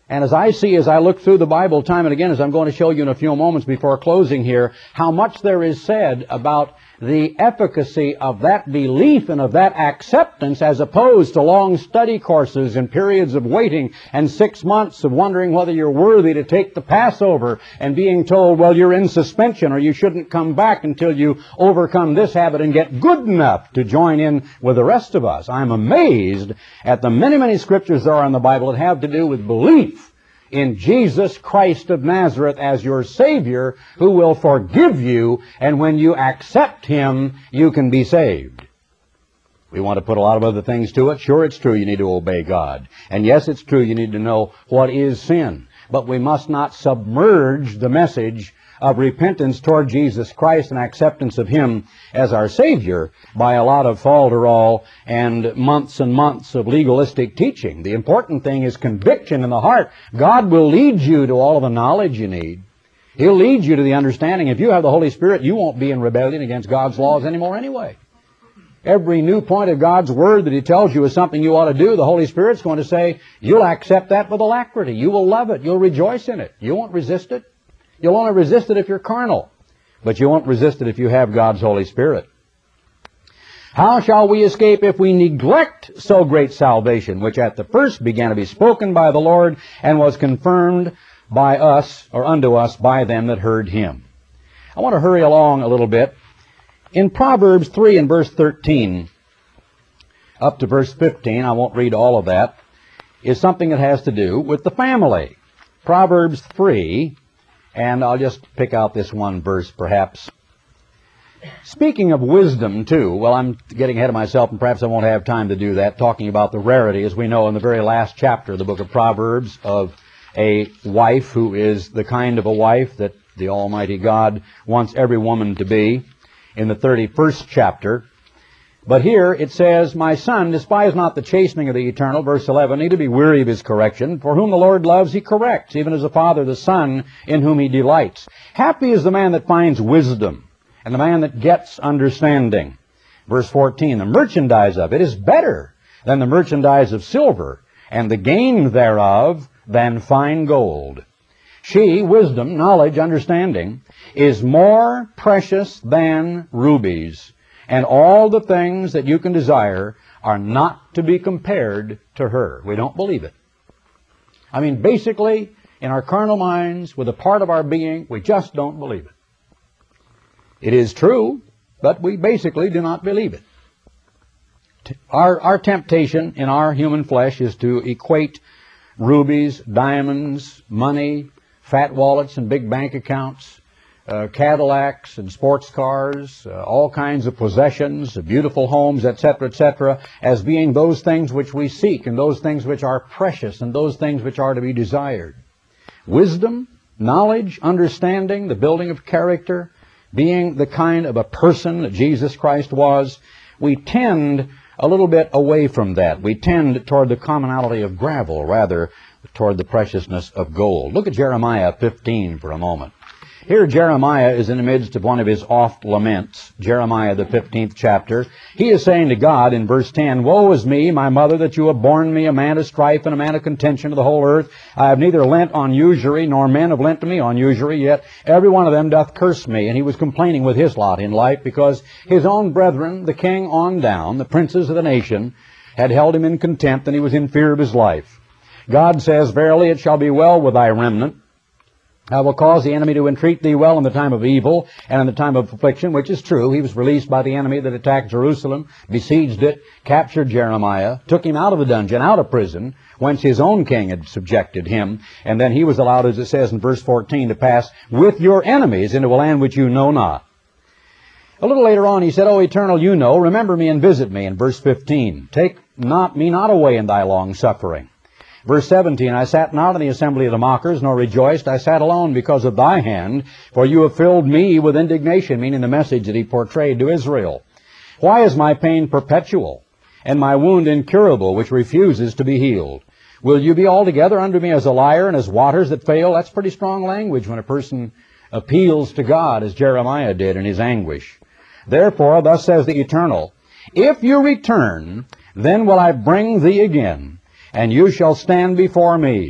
And as I see, as I look through the Bible time and again, as I'm going to show you in a few moments before closing here, how much there is said about the efficacy of that belief and of that acceptance as opposed to long study courses and periods of waiting and six months of wondering whether you're worthy to take the Passover and being told, well, you're in suspension or you shouldn't come back until you overcome this habit and get good enough to join in with the rest of us. I'm amazed at the many, many scriptures there are in the Bible that have to do with belief in Jesus Christ of Nazareth as your Savior, who will forgive you, and when you accept Him, you can be saved. We want to put a lot of other things to it. Sure, it's true you need to obey God. And yes, it's true you need to know what is sin. But we must not submerge the message of repentance toward Jesus Christ and acceptance of Him as our Savior by a lot of falderall and months and months of legalistic teaching. The important thing is conviction in the heart. God will lead you to all of the knowledge you need. He'll lead you to the understanding. If you have the Holy Spirit, you won't be in rebellion against God's laws anymore anyway. Every new point of God's Word that He tells you is something you ought to do, the Holy Spirit's going to say, you'll accept that with alacrity. You will love it. You'll rejoice in it. You won't resist it. You'll only resist it if you're carnal, but you won't resist it if you have God's Holy Spirit. How shall we escape if we neglect so great salvation, which at the first began to be spoken by the Lord and was confirmed by us, or unto us, by them that heard Him? I want to hurry along a little bit. In Proverbs three and verse thirteen, up to verse fifteen, I won't read all of that, is something that has to do with the family. Proverbs three, and I'll just pick out this one verse perhaps. Speaking of wisdom too, well, I'm getting ahead of myself and perhaps I won't have time to do that, talking about the rarity, as we know in the very last chapter of the book of Proverbs, of a wife who is the kind of a wife that the Almighty God wants every woman to be, in the thirty-first chapter. But here it says, my son, despise not the chastening of the eternal, verse eleven, neither be weary of His correction, for whom the Lord loves He corrects, even as a father the son in whom He delights. Happy is the man that finds wisdom, and the man that gets understanding. Verse fourteen, the merchandise of it is better than the merchandise of silver, and the gain thereof than fine gold. She, wisdom, knowledge, understanding, is more precious than rubies, and all the things that you can desire are not to be compared to her. We don't believe it. I mean, basically, in our carnal minds, with a part of our being, we just don't believe it. It is true, but we basically do not believe it. Our, our temptation in our human flesh is to equate rubies, diamonds, money, fat wallets and big bank accounts, Uh, Cadillacs and sports cars, uh, all kinds of possessions, uh, beautiful homes, et cetera, et cetera, as being those things which we seek and those things which are precious and those things which are to be desired. Wisdom, knowledge, understanding, the building of character, being the kind of a person that Jesus Christ was, we tend a little bit away from that. We tend toward the commonality of gravel rather toward the preciousness of gold. Look at Jeremiah fifteen for a moment. Here Jeremiah is in the midst of one of his oft laments, Jeremiah the fifteenth chapter. He is saying to God in verse ten, woe is me, my mother, that you have borne me a man of strife and a man of contention to the whole earth. I have neither lent on usury, nor men have lent to me on usury, yet every one of them doth curse me. And he was complaining with his lot in life, because his own brethren, the king on down, the princes of the nation, had held him in contempt, and he was in fear of his life. God says, verily it shall be well with thy remnant. I will cause the enemy to entreat thee well in the time of evil and in the time of affliction, which is true. He was released by the enemy that attacked Jerusalem, besieged it, captured Jeremiah, took him out of the dungeon, out of prison, whence his own king had subjected him, and then he was allowed, as it says in verse fourteen, to pass with your enemies into a land which you know not. A little later on he said, O Eternal, you know, remember me and visit me, in verse fifteen. Take not me not away in thy long suffering. Verse seventeen, I sat not in the assembly of the mockers, nor rejoiced. I sat alone because of thy hand, for you have filled me with indignation, meaning the message that he portrayed to Israel. Why is my pain perpetual, and my wound incurable, which refuses to be healed? Will you be altogether unto me as a liar and as waters that fail? That's pretty strong language when a person appeals to God, as Jeremiah did in his anguish. Therefore, thus says the Eternal, if you return, then will I bring thee again, and you shall stand before me,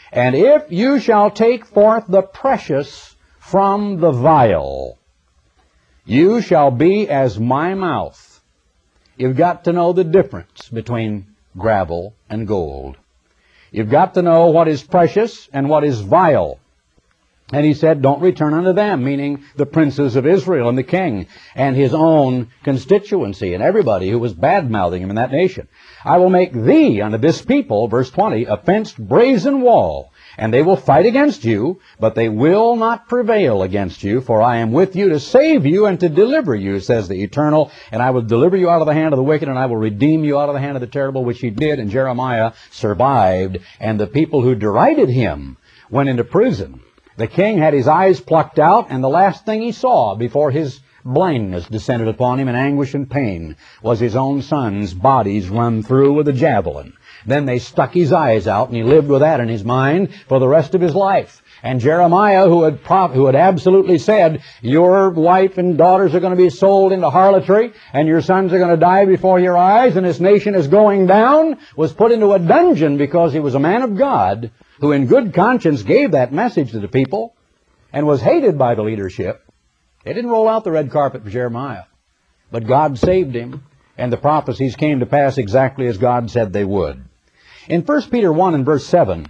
And if you shall take forth the precious from the vile, you shall be as my mouth. You've got to know the difference between gravel and gold. You've got to know what is precious and what is vile. And he said, don't return unto them, meaning the princes of Israel and the king and his own constituency and everybody who was bad-mouthing him in that nation. I will make thee unto this people, verse twenty, a fenced brazen wall, and they will fight against you, but they will not prevail against you, for I am with you to save you and to deliver you, says the Eternal, and I will deliver you out of the hand of the wicked, and I will redeem you out of the hand of the terrible, which he did, and Jeremiah survived, and the people who derided him went into prison. The king had his eyes plucked out, and the last thing he saw before his blindness descended upon him in anguish and pain was his own son's bodies run through with a javelin. Then they stuck his eyes out, and he lived with that in his mind for the rest of his life. And Jeremiah, who had, prop, who had absolutely said, your wife and daughters are going to be sold into harlotry, and your sons are going to die before your eyes, and this nation is going down, was put into a dungeon because he was a man of God who in good conscience gave that message to the people and was hated by the leadership. They didn't roll out the red carpet for Jeremiah, but God saved him, and the prophecies came to pass exactly as God said they would. In First Peter one and verse seven,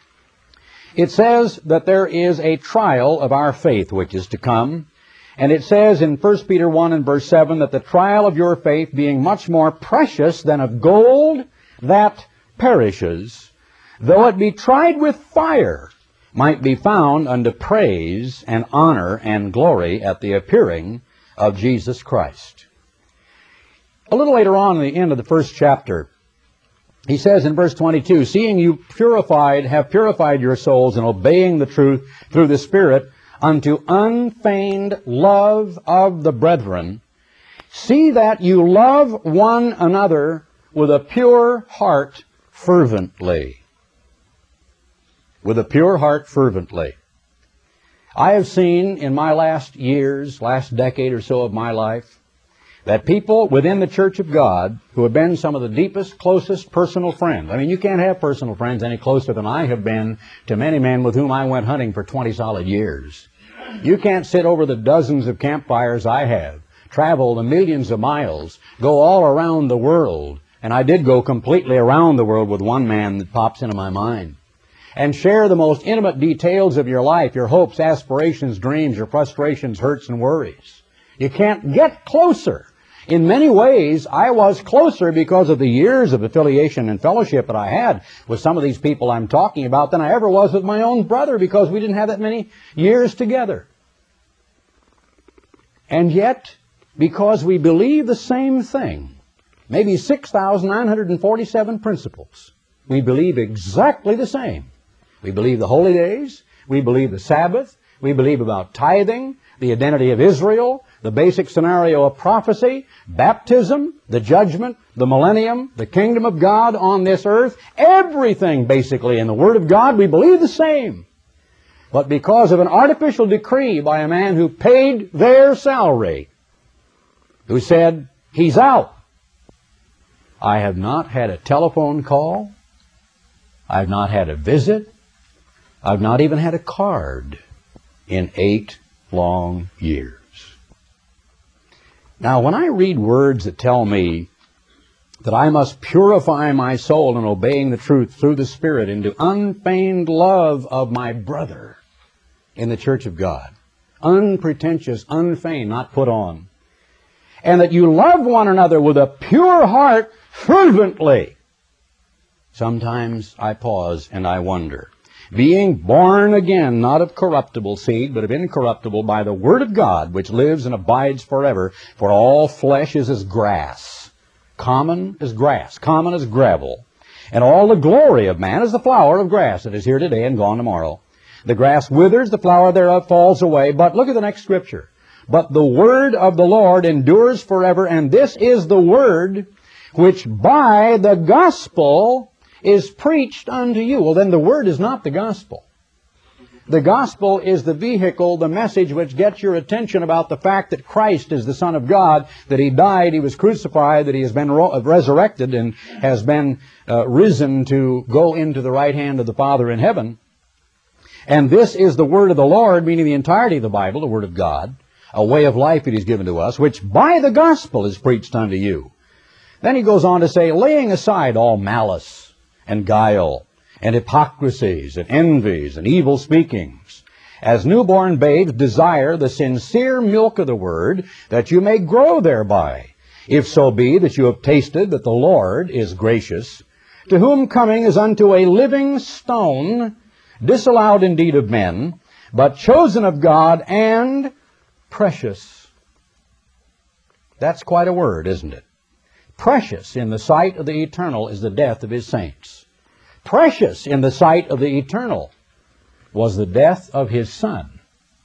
it says that there is a trial of our faith which is to come. And it says in First Peter one and verse seven that the trial of your faith, being much more precious than of gold that perishes, though it be tried with fire, might be found unto praise and honor and glory at the appearing of Jesus Christ. A little later on in the end of the first chapter, he says in verse twenty-two, seeing you purified, have purified your souls in obeying the truth through the Spirit unto unfeigned love of the brethren, see that you love one another with a pure heart fervently. With a pure heart fervently. I have seen in my last years, last decade or so of my life, that people within the Church of God who have been some of the deepest, closest personal friends. I mean, you can't have personal friends any closer than I have been to many men with whom I went hunting for twenty solid years. You can't sit over the dozens of campfires I have, travel the millions of miles, go all around the world, and I did go completely around the world with one man that pops into my mind, and share the most intimate details of your life, your hopes, aspirations, dreams, your frustrations, hurts, and worries. You can't get closer. In many ways, I was closer because of the years of affiliation and fellowship that I had with some of these people I'm talking about than I ever was with my own brother, because we didn't have that many years together. And yet, because we believe the same thing, maybe six thousand nine hundred forty-seven principles, we believe exactly the same. We believe the holy days, we believe the Sabbath, we believe about tithing, the identity of Israel, the basic scenario of prophecy, baptism, the judgment, the millennium, the kingdom of God on this earth, everything basically in the Word of God, we believe the same. But because of an artificial decree by a man who paid their salary, who said, he's out, I have not had a telephone call, I've not had a visit, I've not even had a card in eight long years. Now, when I read words that tell me that I must purify my soul in obeying the truth through the Spirit into unfeigned love of my brother in the Church of God, unpretentious, unfeigned, not put on, and that you love one another with a pure heart fervently, sometimes I pause and I wonder, being born again, not of corruptible seed, but of incorruptible, by the Word of God, which lives and abides forever, for all flesh is as grass, common as grass, common as gravel, and all the glory of man is the flower of grass that is here today and gone tomorrow. The grass withers, the flower thereof falls away, but look at the next scripture. But the word of the Lord endures forever, and this is the word which by the gospel is preached unto you. Well, then the Word is not the gospel. The gospel is the vehicle, the message which gets your attention about the fact that Christ is the Son of God, that He died, He was crucified, that He has been resurrected and has been uh, risen to go into the right hand of the Father in heaven. And this is the word of the Lord, meaning the entirety of the Bible, the word of God, a way of life that He's given to us, which by the gospel is preached unto you. Then he goes on to say, laying aside all malice and guile and hypocrisies and envies and evil speakings, as newborn babes desire the sincere milk of the word, that you may grow thereby, if so be that you have tasted that the Lord is gracious, to whom coming is unto a living stone, disallowed indeed of men, but chosen of God and precious. That's quite a word, isn't it? Precious in the sight of the eternal is the death of His saints. Precious in the sight of the eternal was the death of His Son.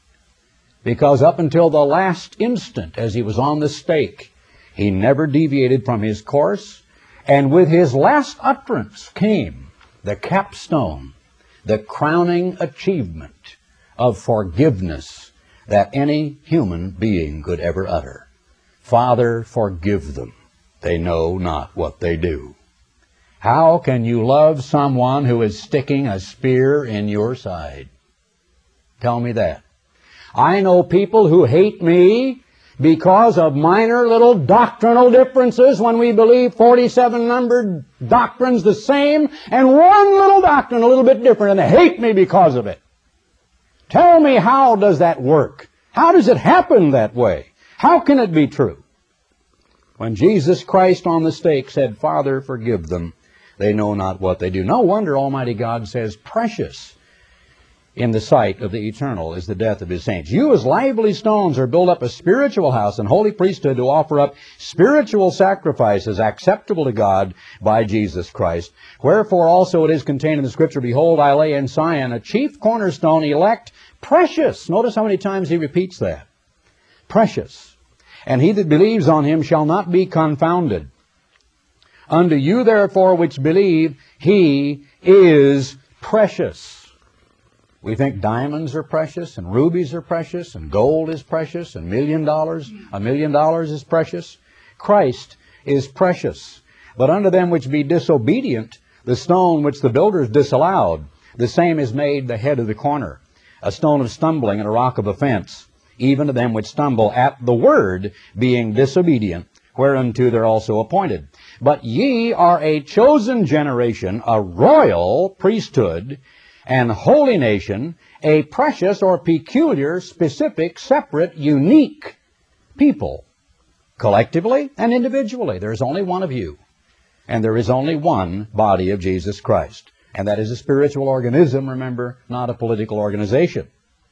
Because up until the last instant, as He was on the stake, He never deviated from His course, and with His last utterance came the capstone, the crowning achievement of forgiveness that any human being could ever utter. Father, forgive them. They know not what they do. How can you love someone who is sticking a spear in your side? Tell me that. I know people who hate me because of minor little doctrinal differences when we believe forty-seven numbered doctrines the same and one little doctrine a little bit different, and they hate me because of it. Tell me, how does that work? How does it happen that way? How can it be true? When Jesus Christ on the stake said, Father, forgive them, they know not what they do. No wonder Almighty God says, precious in the sight of the eternal is the death of His saints. You as lively stones are built up a spiritual house and holy priesthood to offer up spiritual sacrifices acceptable to God by Jesus Christ. Wherefore also it is contained in the Scripture, behold, I lay in Zion a chief cornerstone, elect, precious. Notice how many times he repeats that. Precious. And he that believes on Him shall not be confounded. Unto you therefore which believe, He is precious. We think diamonds are precious, and rubies are precious, and gold is precious, and million dollars, a million dollars is precious. Christ is precious. But unto them which be disobedient, the stone which the builders disallowed, the same is made the head of the corner, a stone of stumbling and a rock of offense, even to them which stumble at the word, being disobedient, whereunto they're also appointed. But ye are a chosen generation, a royal priesthood, and holy nation, a precious or peculiar, specific, separate, unique people, collectively and individually. There is only one of you, and there is only one body of Jesus Christ, and that is a spiritual organism, remember, not a political organization.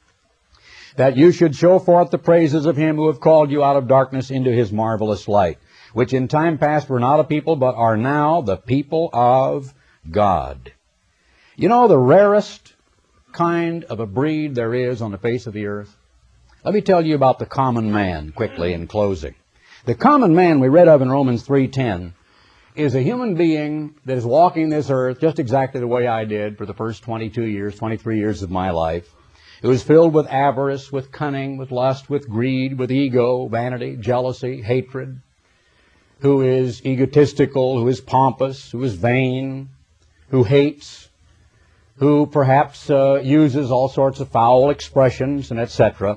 That you should show forth the praises of Him who have called you out of darkness into His marvelous light, which in time past were not a people, but are now the people of God. You know the rarest kind of a breed there is on the face of the earth? Let me tell you about the common man quickly in closing. The common man we read of in Romans three ten is a human being that is walking this earth just exactly the way I did for the first twenty-two years, twenty-three years of my life. It was filled with avarice, with cunning, with lust, with greed, with ego, vanity, jealousy, hatred, who is egotistical, who is pompous, who is vain, who hates, who perhaps uh, uses all sorts of foul expressions and et cetera.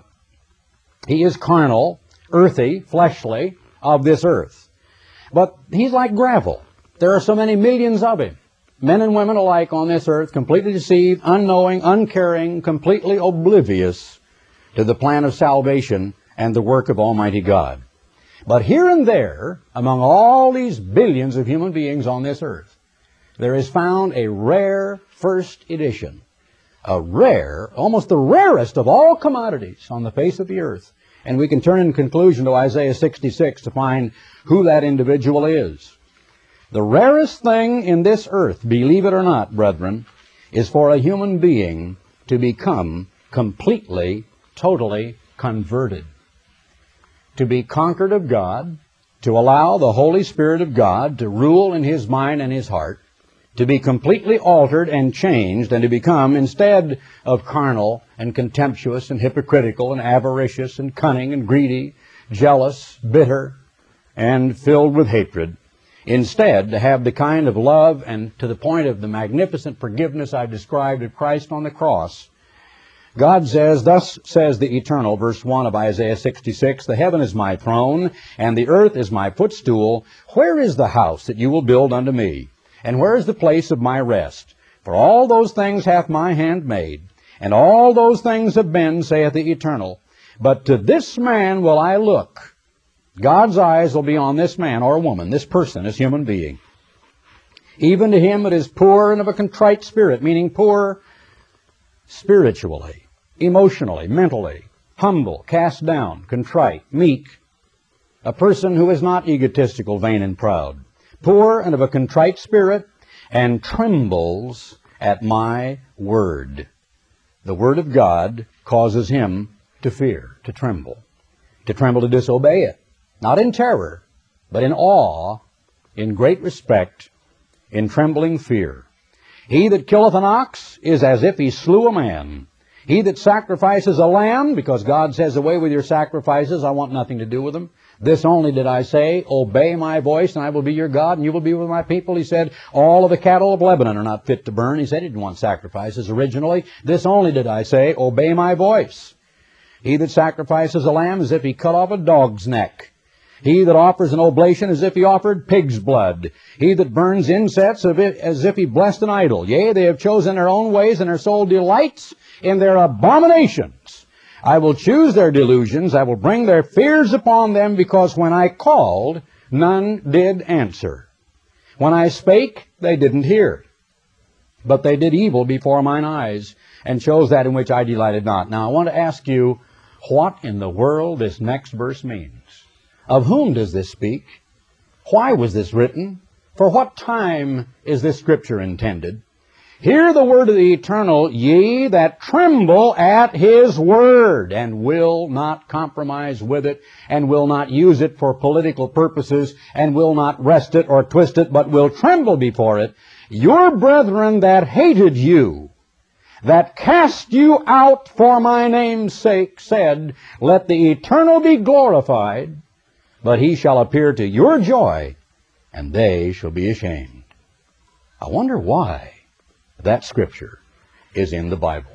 He is carnal, earthy, fleshly, of this earth. But he's like gravel. There are so many millions of him. Men and women alike on this earth, completely deceived, unknowing, uncaring, completely oblivious to the plan of salvation and the work of Almighty God. But here and there, among all these billions of human beings on this earth, there is found a rare first edition, a rare, almost the rarest of all commodities on the face of the earth. And we can turn in conclusion to Isaiah sixty-six to find who that individual is. The rarest thing in this earth, believe it or not, brethren, is for a human being to become completely, totally converted. To be conquered of God, to allow the Holy Spirit of God to rule in his mind and his heart, to be completely altered and changed, and to become, instead of carnal and contemptuous and hypocritical and avaricious and cunning and greedy, jealous, bitter, and filled with hatred, instead to have the kind of love and to the point of the magnificent forgiveness I've described of Christ on the cross, God says, "Thus says the Eternal," verse one of Isaiah sixty-six, "The heaven is my throne, and the earth is my footstool. Where is the house that you will build unto me? And where is the place of my rest? For all those things hath my hand made, and all those things have been, saith the Eternal. But to this man will I look." God's eyes will be on this man or woman, this person, this human being. "Even to him that is poor and of a contrite spirit," meaning poor spiritually, emotionally, mentally, humble, cast down, contrite, meek, a person who is not egotistical, vain, and proud, poor and of a contrite spirit, and trembles at my word. The word of God causes him to fear, to tremble, to tremble to disobey it, not in terror, but in awe, in great respect, in trembling fear. "He that killeth an ox is as if he slew a man. He that sacrifices a lamb," because God says, "Away with your sacrifices, I want nothing to do with them. This only did I say, obey my voice, and I will be your God, and you will be with my people." He said, "All of the cattle of Lebanon are not fit to burn." He said he didn't want sacrifices originally. "This only did I say, obey my voice." "He that sacrifices a lamb as if he cut off a dog's neck. He that offers an oblation as if he offered pig's blood. He that burns incense as if he blessed an idol. Yea, they have chosen their own ways, and their soul delights in their abominations. I will choose their delusions. I will bring their fears upon them, because when I called, none did answer. When I spake, they didn't hear. But they did evil before mine eyes, and chose that in which I delighted not." Now I want to ask you what in the world this next verse means. Of whom does this speak? Why was this written? For what time is this scripture intended? "Hear the word of the Eternal, ye that tremble at his word," and will not compromise with it, and will not use it for political purposes, and will not wrest it or twist it, but will tremble before it. "Your brethren that hated you, that cast you out for my name's sake, said, Let the Eternal be glorified, but he shall appear to your joy, and they shall be ashamed." I wonder why that scripture is in the Bible.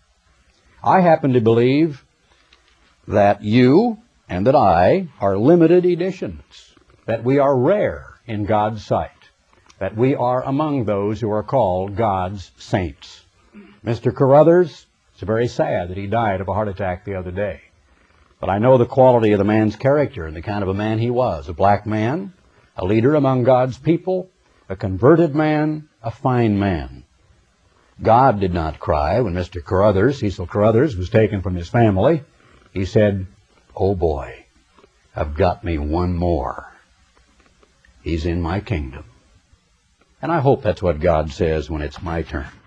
I happen to believe that you and that I are limited editions, that we are rare in God's sight, that we are among those who are called God's saints. Mister Carruthers, it's very sad that he died of a heart attack the other day. But I know the quality of the man's character and the kind of a man he was. A black man, a leader among God's people, a converted man, a fine man. God did not cry when Mister Carruthers, Cecil Carruthers, was taken from his family. He said, "Oh boy, I've got me one more. He's in my kingdom." And I hope that's what God says when it's my turn.